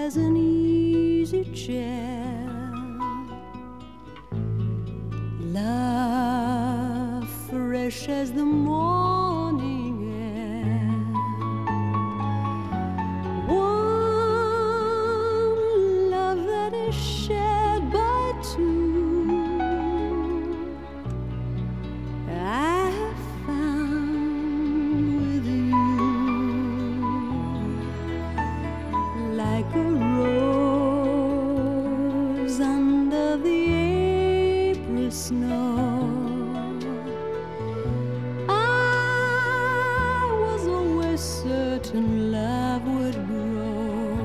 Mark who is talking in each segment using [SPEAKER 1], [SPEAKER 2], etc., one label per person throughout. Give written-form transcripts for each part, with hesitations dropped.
[SPEAKER 1] as an easy chair. Love fresh as the morning air. One love that is shared by two. I have found with you, like a rose under the April snow. I was always certain love would grow.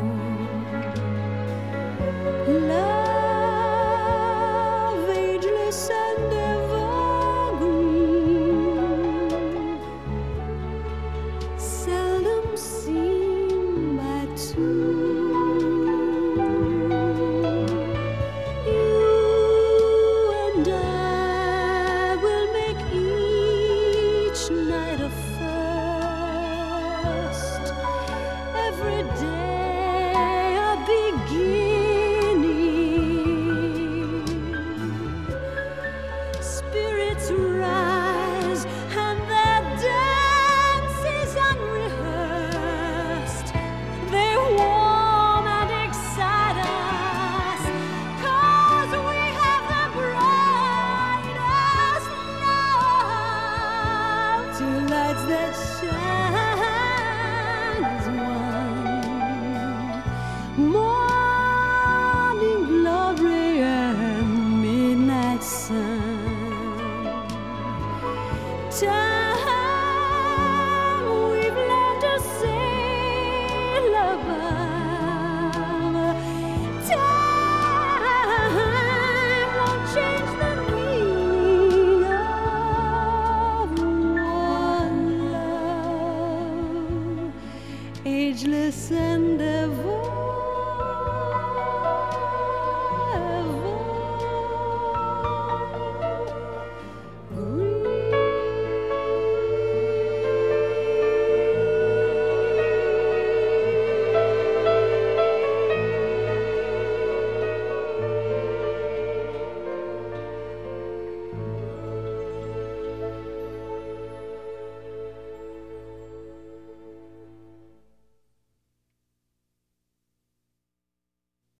[SPEAKER 1] Love ageless and evergreen, seldom seen by two. You and I will make each night a first, every day a beginning. Spirits rise and their dance is unrehearsed. They warm and excite us, 'cause we have the brightest love. Two lights that shine as one, morning glory and midnight sun. Time we've learned to sail above. Time won't change the meaning of one love, ageless and ever.